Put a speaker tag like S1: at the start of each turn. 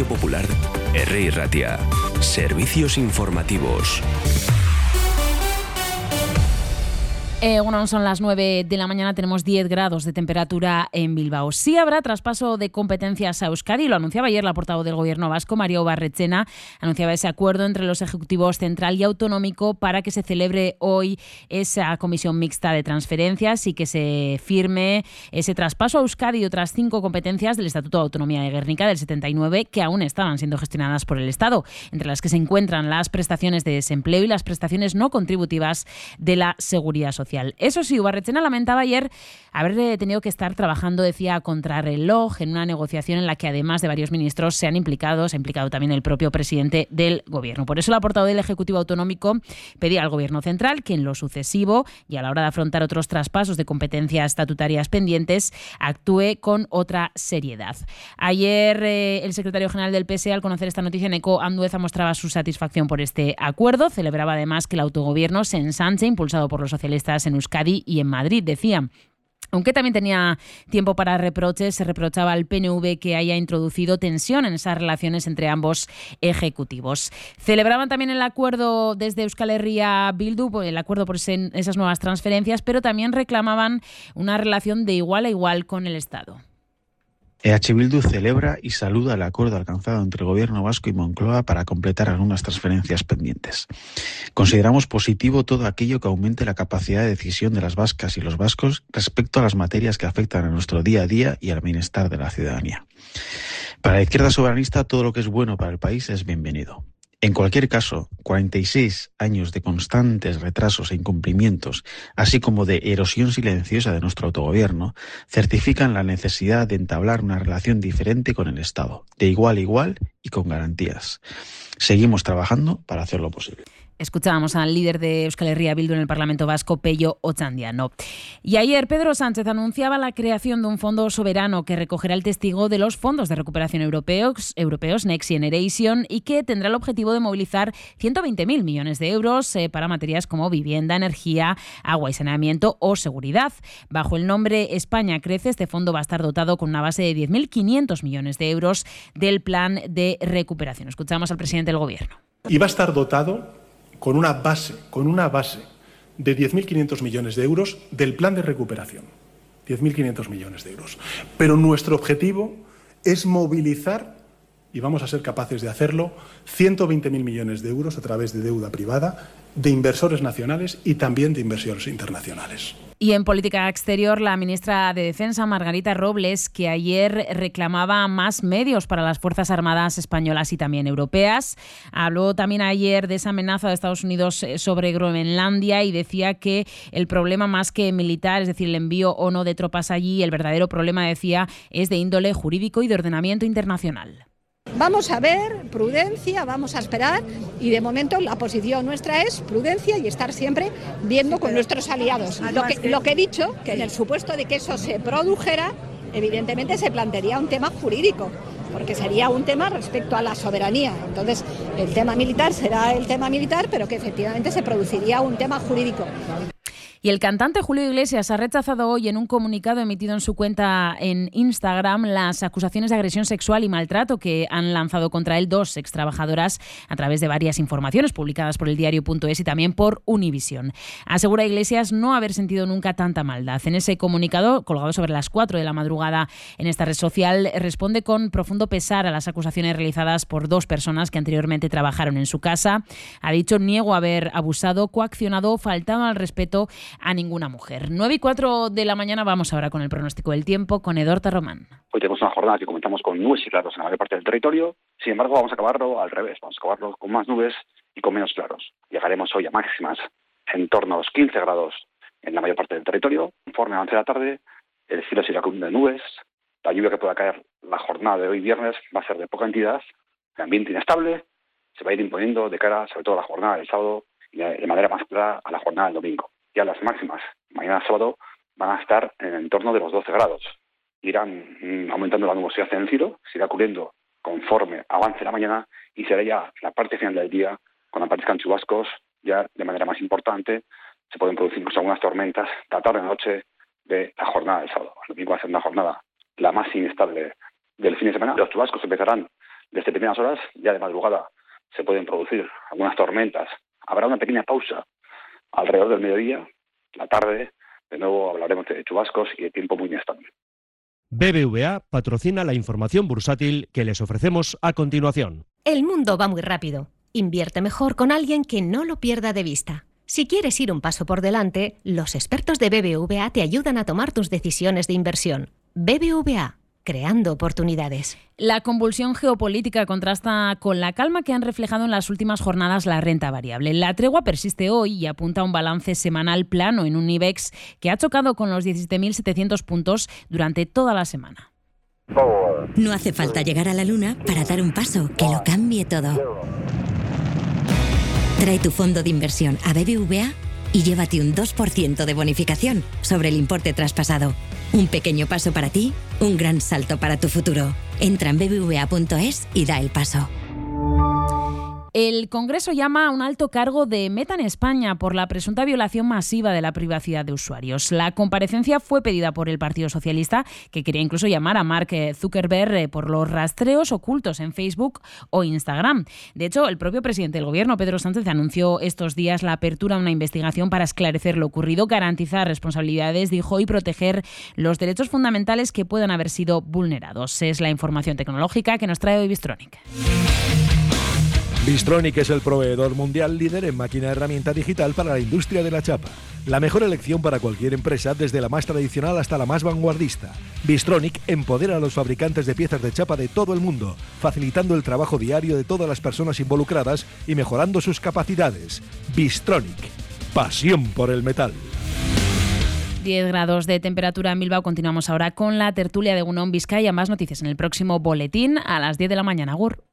S1: Radio Popular, R. Ratia. Servicios informativos.
S2: Bueno, son las 9 de la mañana, tenemos 10 grados de temperatura en Bilbao. Sí habrá traspaso de competencias a Euskadi, lo anunciaba ayer la portavoz del Gobierno vasco, María Barrechena, anunciaba ese acuerdo entre los ejecutivos central y autonómico para que se celebre hoy esa comisión mixta de transferencias y que se firme ese traspaso a Euskadi y otras 5 competencias del Estatuto de Autonomía de Gernika del 79 que aún estaban siendo gestionadas por el Estado, entre las que se encuentran las prestaciones de desempleo y las prestaciones no contributivas de la Seguridad Social. Eso sí, Barrechena lamentaba ayer haber tenido que estar trabajando, decía, a contrarreloj en una negociación en la que además de varios ministros se ha implicado también el propio presidente del Gobierno. Por eso la portavoz del Ejecutivo Autonómico pedía al Gobierno central que en lo sucesivo y a la hora de afrontar otros traspasos de competencias estatutarias pendientes actúe con otra seriedad. Ayer el secretario general del PSE, al conocer esta noticia, Eneko Andueza, mostraba su satisfacción por este acuerdo. Celebraba además que el autogobierno se ensanche, impulsado por los socialistas en Euskadi y en Madrid, decía. Aunque también tenía tiempo para reproches, se reprochaba al PNV que haya introducido tensión en esas relaciones entre ambos ejecutivos. Celebraban también el acuerdo desde Euskal Herria Bildu, el acuerdo por esas nuevas transferencias, pero también reclamaban una relación de igual a igual con el Estado.
S3: EH Bildu celebra y saluda el acuerdo alcanzado entre el Gobierno vasco y Moncloa para completar algunas transferencias pendientes. Consideramos positivo todo aquello que aumente la capacidad de decisión de las vascas y los vascos respecto a las materias que afectan a nuestro día a día y al bienestar de la ciudadanía. Para la izquierda soberanista, todo lo que es bueno para el país es bienvenido. En cualquier caso, 46 años de constantes retrasos e incumplimientos, así como de erosión silenciosa de nuestro autogobierno, certifican la necesidad de entablar una relación diferente con el Estado, de igual a igual y con garantías. Seguimos trabajando para hacerlo posible.
S2: Escuchábamos al líder de Euskal Herria Bildu en el Parlamento Vasco, Pello Otxandiano. Y ayer Pedro Sánchez anunciaba la creación de un fondo soberano que recogerá el testigo de los fondos de recuperación europeos Next Generation y que tendrá el objetivo de movilizar 120.000 millones de euros para materias como vivienda, energía, agua y saneamiento o seguridad. Bajo el nombre España Crece, este fondo va a estar dotado con una base de 10.500 millones de euros del plan de recuperación. Escuchamos al presidente del Gobierno.
S4: Y va a estar dotado con una base de 10.500 millones de euros del plan de recuperación. 10.500 millones de euros. Pero nuestro objetivo es movilizar, y vamos a ser capaces de hacerlo, 120.000 millones de euros a través de deuda privada, de inversores nacionales y también de inversores internacionales.
S2: Y en política exterior, la ministra de Defensa, Margarita Robles, que ayer reclamaba más medios para las Fuerzas Armadas españolas y también europeas, habló también ayer de esa amenaza de Estados Unidos sobre Groenlandia y decía que el problema más que militar, es decir, el envío o no de tropas allí, el verdadero problema, decía, es de índole jurídico y de ordenamiento internacional.
S5: Vamos a ver, prudencia, vamos a esperar y de momento la posición nuestra es prudencia y estar siempre viendo con nuestros aliados. Lo que he dicho, que en el supuesto de que eso se produjera, evidentemente se plantearía un tema jurídico, porque sería un tema respecto a la soberanía. Entonces, el tema militar será el tema militar, pero que efectivamente se produciría un tema jurídico.
S2: Y el cantante Julio Iglesias ha rechazado hoy en un comunicado emitido en su cuenta en Instagram las acusaciones de agresión sexual y maltrato que han lanzado contra él 2 extrabajadoras a través de varias informaciones publicadas por el diario.es y también por Univisión. Asegura Iglesias no haber sentido nunca tanta maldad. En ese comunicado, colgado sobre las 4 de la madrugada en esta red social, responde con profundo pesar a las acusaciones realizadas por 2 personas que anteriormente trabajaron en su casa. Ha dicho: niego haber abusado, coaccionado o faltado al respeto a ninguna mujer. 9:04 de la mañana, vamos ahora con el pronóstico del tiempo con Edorta Román.
S6: Hoy tenemos una jornada que comenzamos con nubes y claros en la mayor parte del territorio. Sin embargo, vamos a acabarlo al revés. Vamos a acabarlo con más nubes y con menos claros. Llegaremos hoy a máximas en torno a los 15 grados en la mayor parte del territorio. Conforme avance la tarde, el cielo se irá cubriendo de nubes. La lluvia que pueda caer la jornada de hoy viernes va a ser de poca entidad. El ambiente inestable se va a ir imponiendo de cara, sobre todo a la jornada del sábado y de manera más clara a la jornada del domingo. Ya las máximas mañana sábado van a estar en el entorno de los 12 grados. Irán aumentando la nubosidad en el cielo, se irá cubriendo conforme avance la mañana y será ya la parte final del día cuando aparezcan chubascos ya de manera más importante. Se pueden producir incluso algunas tormentas la tarde y noche de la jornada del sábado. Lo mismo va a ser una jornada la más inestable del fin de semana. Los chubascos empezarán Desde primeras horas, ya de madrugada, se pueden producir algunas tormentas. Habrá una pequeña pausa alrededor del mediodía. La tarde, de nuevo, hablaremos de chubascos y de tiempo muy inestable.
S7: BBVA patrocina la información bursátil que les ofrecemos a continuación.
S8: El mundo va muy rápido. Invierte mejor con alguien que no lo pierda de vista. Si quieres ir un paso por delante, los expertos de BBVA te ayudan a tomar tus decisiones de inversión. BBVA, creando oportunidades.
S2: La convulsión geopolítica contrasta con la calma que han reflejado en las últimas jornadas la renta variable. La tregua persiste hoy y apunta a un balance semanal plano en un IBEX que ha chocado con los 17.700 puntos durante toda la semana.
S9: No hace falta llegar a la luna para dar un paso que lo cambie todo. Trae tu fondo de inversión a BBVA y llévate un 2% de bonificación sobre el importe traspasado. Un pequeño paso para ti, un gran salto para tu futuro. Entra en bbva.es y da el paso.
S2: El Congreso llama a un alto cargo de Meta en España por la presunta violación masiva de la privacidad de usuarios. La comparecencia fue pedida por el Partido Socialista, que quería incluso llamar a Mark Zuckerberg por los rastreos ocultos en Facebook o Instagram. De hecho, el propio presidente del Gobierno, Pedro Sánchez, anunció estos días la apertura de una investigación para esclarecer lo ocurrido, garantizar responsabilidades, dijo, y proteger los derechos fundamentales que puedan haber sido vulnerados. Es la información tecnológica que nos trae hoy Bystronic.
S10: Bystronic es el proveedor mundial líder en máquina herramienta digital para la industria de la chapa. La mejor elección para cualquier empresa, desde la más tradicional hasta la más vanguardista. Bystronic empodera a los fabricantes de piezas de chapa de todo el mundo, facilitando el trabajo diario de todas las personas involucradas y mejorando sus capacidades. Bystronic, pasión por el metal.
S2: 10 grados de temperatura en Bilbao. Continuamos ahora con la tertulia de Egunon Vizcaya. Más noticias en el próximo boletín a las 10 de la mañana. Agur.